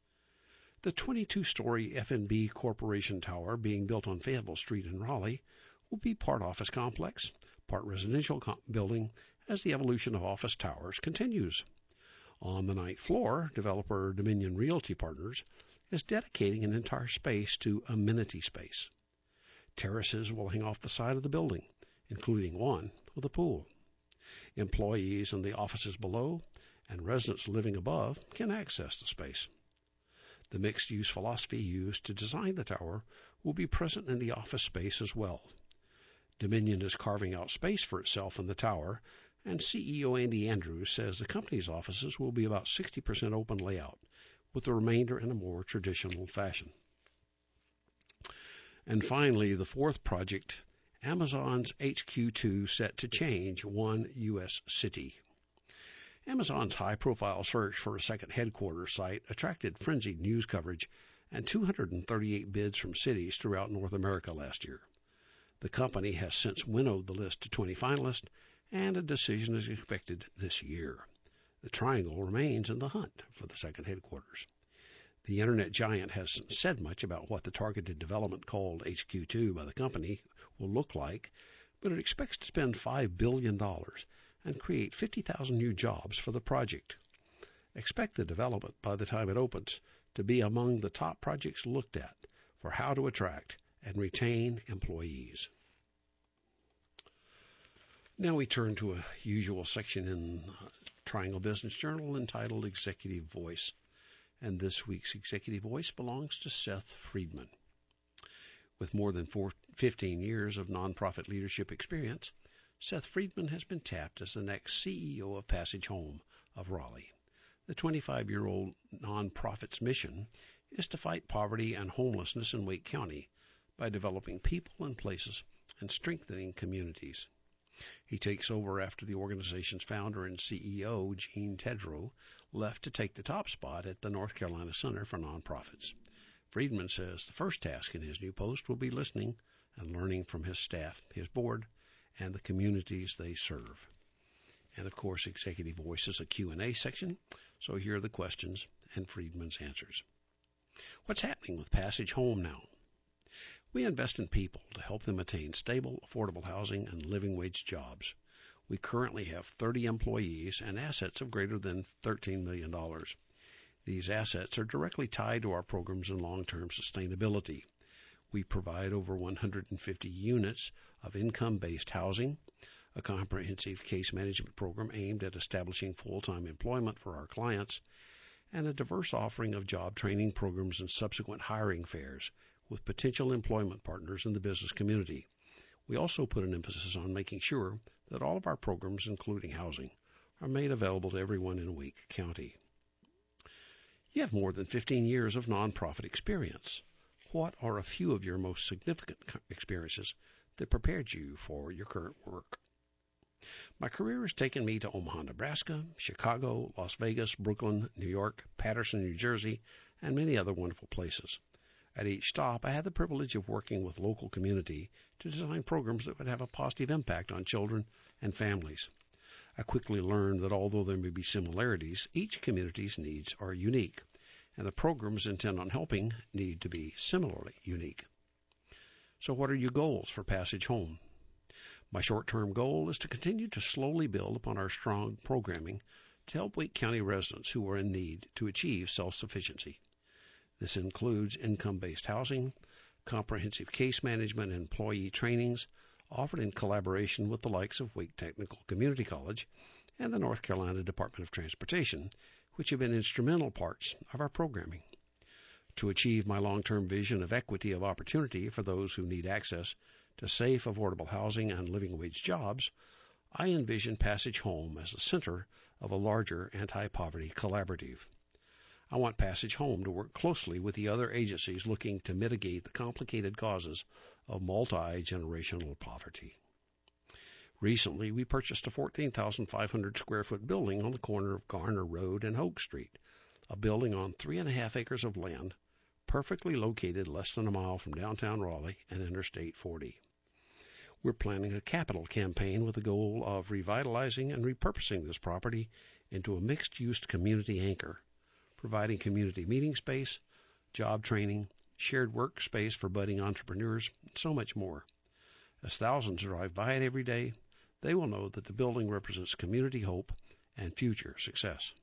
The 22-story FNB Corporation Tower being built on Fayetteville Street in Raleigh will be part office complex, part residential building as the evolution of office towers continues. On the 9th floor, developer Dominion Realty Partners is dedicating an entire space to amenity space. Terraces will hang off the side of the building, including one with a pool. Employees in the offices below and residents living above can access the space. The mixed-use philosophy used to design the tower will be present in the office space as well. Dominion is carving out space for itself in the tower, and CEO Andy Andrews says the company's offices will be about 60% open layout, with the remainder in a more traditional fashion. And finally, the fourth project, Amazon's HQ2 set to change one U.S. city. Amazon's high-profile search for a second headquarters site attracted frenzied news coverage and 238 bids from cities throughout North America last year. The company has since winnowed the list to 20 finalists, and a decision is expected this year. The Triangle remains in the hunt for the second headquarters. The Internet giant hasn't said much about what the targeted development called HQ2 by the company will look like, but it expects to spend $5 billion and create 50,000 new jobs for the project. Expect the development, by the time it opens, to be among the top projects looked at for how to attract and retain employees. Now we turn to a usual section in Triangle Business Journal entitled Executive Voice. And this week's Executive Voice belongs to Seth Friedman. With more than 15 years of nonprofit leadership experience, Seth Friedman has been tapped as the next CEO of Passage Home of Raleigh. The 25-year-old nonprofit's mission is to fight poverty and homelessness in Wake County by developing people and places and strengthening communities. He takes over after the organization's founder and CEO, Gene Tedrow, left to take the top spot at the North Carolina Center for Nonprofits. Friedman says the first task in his new post will be listening and learning from his staff, his board, and the communities they serve. And, of course, Executive Voice is a Q&A section, so here are the questions and Friedman's answers. What's happening with Passage Home now? We invest in people to help them attain stable, affordable housing and living wage jobs. We currently have 30 employees and assets of greater than $13 million. These assets are directly tied to our programs and long-term sustainability. We provide over 150 units of income-based housing, a comprehensive case management program aimed at establishing full-time employment for our clients, and a diverse offering of job training programs and subsequent hiring fairs with potential employment partners in the business community. We also put an emphasis on making sure that all of our programs, including housing, are made available to everyone in Wake County. You have more than 15 years of nonprofit experience. What are a few of your most significant experiences that prepared you for your current work? My career has taken me to Omaha, Nebraska, Chicago, Las Vegas, Brooklyn, New York, Patterson, New Jersey, and many other wonderful places. At each stop, I had the privilege of working with local community to design programs that would have a positive impact on children and families. I quickly learned that although there may be similarities, each community's needs are unique, and the programs intended on helping need to be similarly unique. So what are your goals for Passage Home? My short-term goal is to continue to slowly build upon our strong programming to help Wake County residents who are in need to achieve self-sufficiency. This includes income-based housing, comprehensive case management and employee trainings offered in collaboration with the likes of Wake Technical Community College and the North Carolina Department of Transportation, which have been instrumental parts of our programming. To achieve my long-term vision of equity of opportunity for those who need access to safe, affordable housing and living wage jobs, I envision Passage Home as the center of a larger anti-poverty collaborative. I want Passage Home to work closely with the other agencies looking to mitigate the complicated causes of multi-generational poverty. Recently, we purchased a 14,500 square foot building on the corner of Garner Road and Hoke Street, a building on 3.5 acres of land, perfectly located less than a mile from downtown Raleigh and Interstate 40. We're planning a capital campaign with the goal of revitalizing and repurposing this property into a mixed-use community anchor, providing community meeting space, job training, shared workspace for budding entrepreneurs, and so much more. As thousands drive by it every day, they will know that the building represents community hope and future success.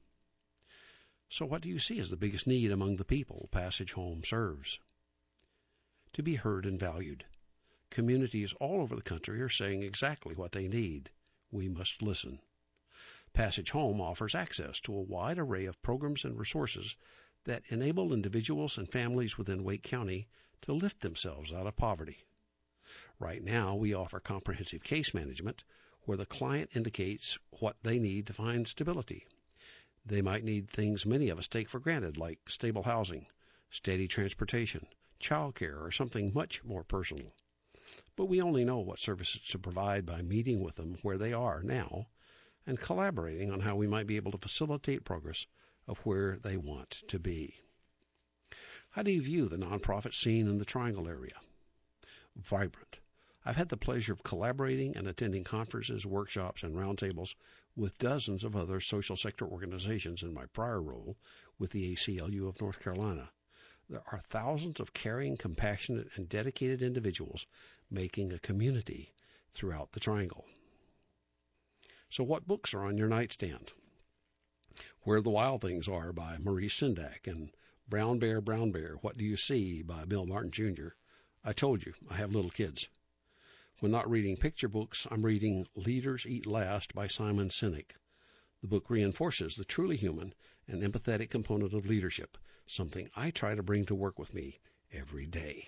So what do you see as the biggest need among the people Passage Home serves? To be heard and valued. Communities all over the country are saying exactly what they need. We must listen. Passage Home offers access to a wide array of programs and resources that enable individuals and families within Wake County to lift themselves out of poverty. Right now, we offer comprehensive case management where the client indicates what they need to find stability. They might need things many of us take for granted, like stable housing, steady transportation, childcare, or something much more personal. But we only know what services to provide by meeting with them where they are now and collaborating on how we might be able to facilitate progress of where they want to be. How do you view the nonprofit scene in the Triangle area? Vibrant. I've had the pleasure of collaborating and attending conferences, workshops, and roundtables with dozens of other social sector organizations in my prior role with the ACLU of North Carolina. There are thousands of caring, compassionate, and dedicated individuals making a community throughout the Triangle. So what books are on your nightstand? Where the Wild Things Are by Maurice Sendak and Brown Bear, What Do You See by Bill Martin Jr. I told you, I have little kids. When not reading picture books, I'm reading Leaders Eat Last by Simon Sinek. The book reinforces the truly human and empathetic component of leadership, something I try to bring to work with me every day.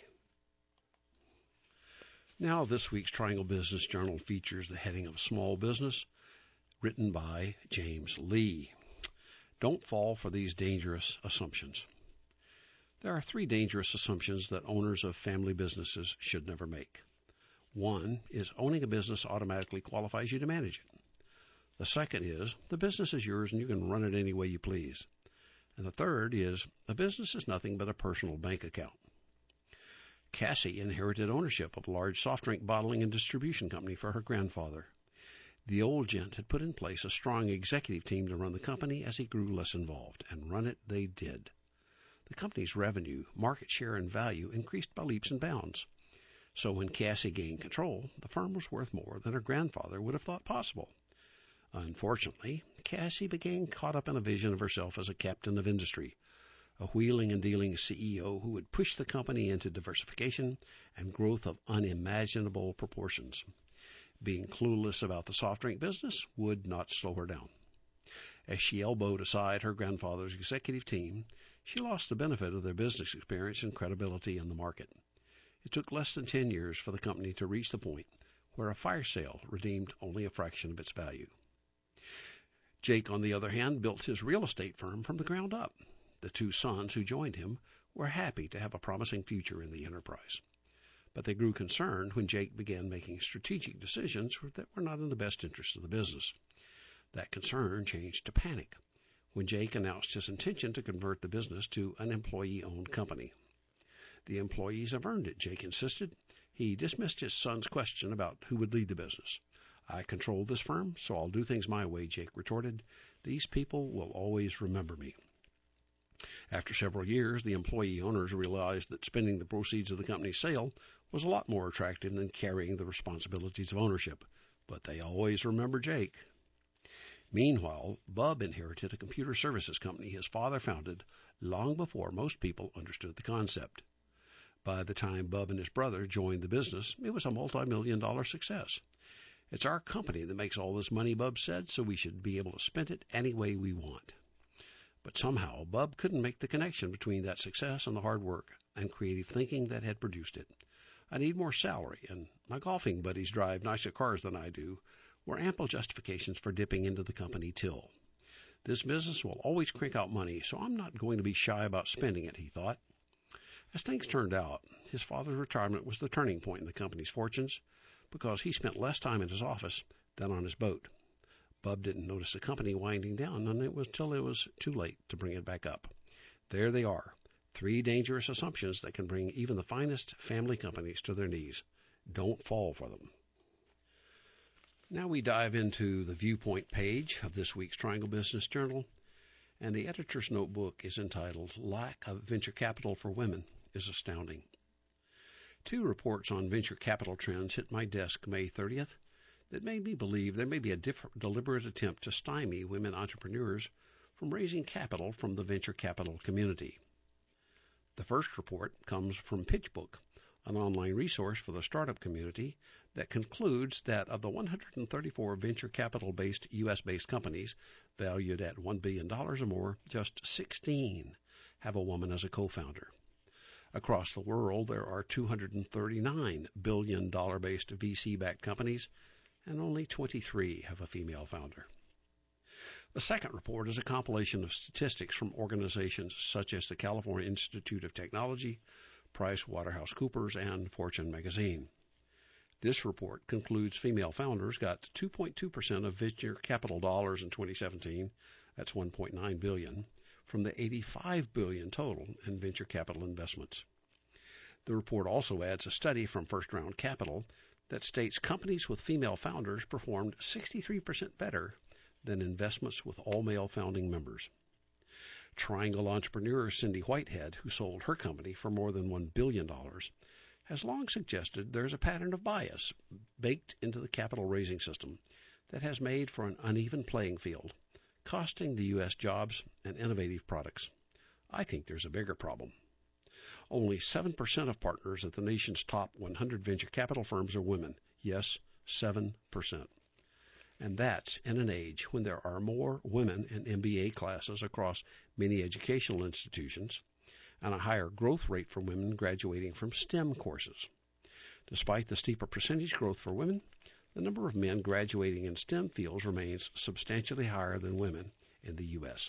Now, this week's Triangle Business Journal features the heading of Small Business, written by James Lee. Don't fall for these dangerous assumptions. There are 3 dangerous assumptions that owners of family businesses should never make. One is owning a business automatically qualifies you to manage it. The second is the business is yours and you can run it any way you please. And the third is a business is nothing but a personal bank account. Cassie inherited ownership of a large soft drink bottling and distribution company for her grandfather. The old gent had put in place a strong executive team to run the company as he grew less involved, and run it they did. The company's revenue, market share, and value increased by leaps and bounds. So when Cassie gained control, the firm was worth more than her grandfather would have thought possible. Unfortunately, Cassie became caught up in a vision of herself as a captain of industry, a wheeling and dealing CEO who would push the company into diversification and growth of unimaginable proportions. Being clueless about the soft drink business would not slow her down. As she elbowed aside her grandfather's executive team, she lost the benefit of their business experience and credibility in the market. It took less than 10 years for the company to reach the point where a fire sale redeemed only a fraction of its value. Jake, on the other hand, built his real estate firm from the ground up. The 2 sons who joined him were happy to have a promising future in the enterprise. But they grew concerned when Jake began making strategic decisions that were not in the best interest of the business. That concern changed to panic when Jake announced his intention to convert the business to an employee-owned company. The employees have earned it, Jake insisted. He dismissed his son's question about who would lead the business. I control this firm, so I'll do things my way, Jake retorted. These people will always remember me. After several years, the employee owners realized that spending the proceeds of the company's sale was a lot more attractive than carrying the responsibilities of ownership. But they always remember Jake. Meanwhile, Bub inherited a computer services company his father founded long before most people understood the concept. By the time Bub and his brother joined the business, it was a multi-million-dollar success. It's our company that makes all this money, Bub said, so we should be able to spend it any way we want. But somehow, Bub couldn't make the connection between that success and the hard work and creative thinking that had produced it. I need more salary, and my golfing buddies drive nicer cars than I do, were ample justifications for dipping into the company till. This business will always crank out money, so I'm not going to be shy about spending it, he thought. As things turned out, his father's retirement was the turning point in the company's fortunes because he spent less time in his office than on his boat. Bub didn't notice the company winding down until it was too late to bring it back up. There they are, 3 dangerous assumptions that can bring even the finest family companies to their knees. Don't fall for them. Now we dive into the viewpoint page of this week's Triangle Business Journal, and the editor's notebook is entitled Lack of Venture Capital for Women is Astounding. 2 reports on venture capital trends hit my desk May 30th that made me believe there may be a deliberate attempt to stymie women entrepreneurs from raising capital from the venture capital community. The first report comes from PitchBook, an online resource for the startup community that concludes that of the 134 venture capital-based U.S.-based companies valued at $1 billion or more, just 16 have a woman as a co-founder. Across the world, there are 239 billion-dollar-based VC-backed companies, and only 23 have a female founder. The second report is a compilation of statistics from organizations such as the California Institute of Technology, PricewaterhouseCoopers, and Fortune magazine. This report concludes female founders got 2.2% of venture capital dollars in 2017, that's $1.9 billion, from the $85 billion total in venture capital investments. The report also adds a study from First Round Capital that states companies with female founders performed 63% better than investments with all-male founding members. Triangle entrepreneur Cindy Whitehead, who sold her company for more than $1 billion, has long suggested there's a pattern of bias baked into the capital raising system that has made for an uneven playing field, costing the U.S. jobs and innovative products. I think there's a bigger problem. Only 7% of partners at the nation's top 100 venture capital firms are women. Yes, 7%. And that's in an age when there are more women in MBA classes across many educational institutions and a higher growth rate for women graduating from STEM courses. Despite the steeper percentage growth for women, the number of men graduating in STEM fields remains substantially higher than women in the U.S.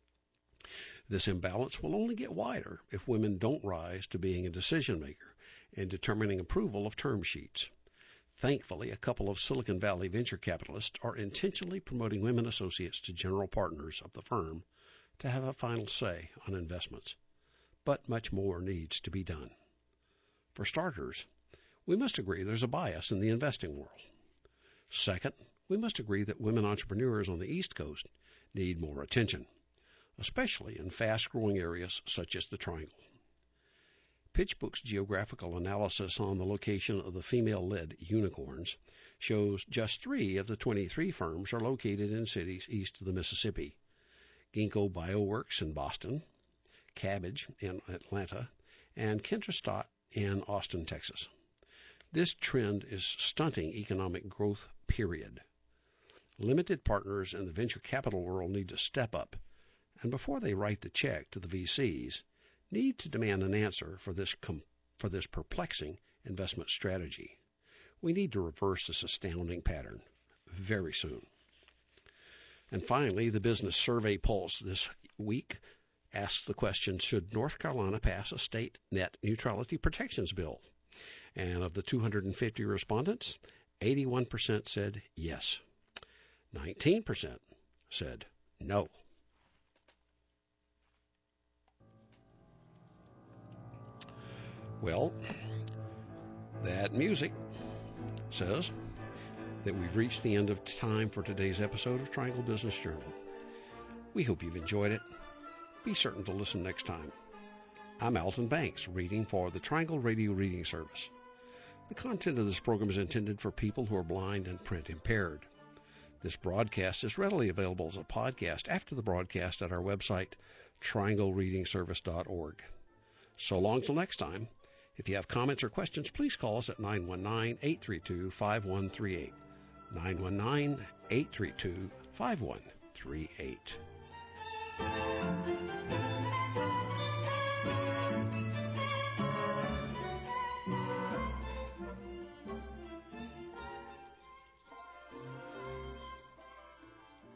This imbalance will only get wider if women don't rise to being a decision maker in determining approval of term sheets. Thankfully, a couple of Silicon Valley venture capitalists are intentionally promoting women associates to general partners of the firm to have a final say on investments. But much more needs to be done. For starters, we must agree there's a bias in the investing world. Second, we must agree that women entrepreneurs on the East Coast need more attention, especially in fast-growing areas such as the Triangle. PitchBook's geographical analysis on the location of the female-led unicorns shows just 3 of the 23 firms are located in cities east of the Mississippi: Ginkgo Bioworks in Boston, Cabbage in Atlanta, and Kentrostot in Austin, Texas. This trend is stunting economic growth, period. Limited partners in the venture capital world need to step up, and before they write the check to the VCs, need to demand an answer for this perplexing investment strategy. We need to reverse this astounding pattern very soon. And finally, the Business Survey Pulse this week asks the question, should North Carolina pass a state net neutrality protections bill? And of the 250 respondents, 81% said yes. 19% said no. Well, that music says that we've reached the end of time for today's episode of Triangle Business Journal. We hope you've enjoyed it. Be certain to listen next time. I'm Alton Banks, reading for the Triangle Radio Reading Service. The content of this program is intended for people who are blind and print impaired. This broadcast is readily available as a podcast after the broadcast at our website, trianglereadingservice.org. So long till next time. If you have comments or questions, please call us at 919-832-5138. 919-832-5138.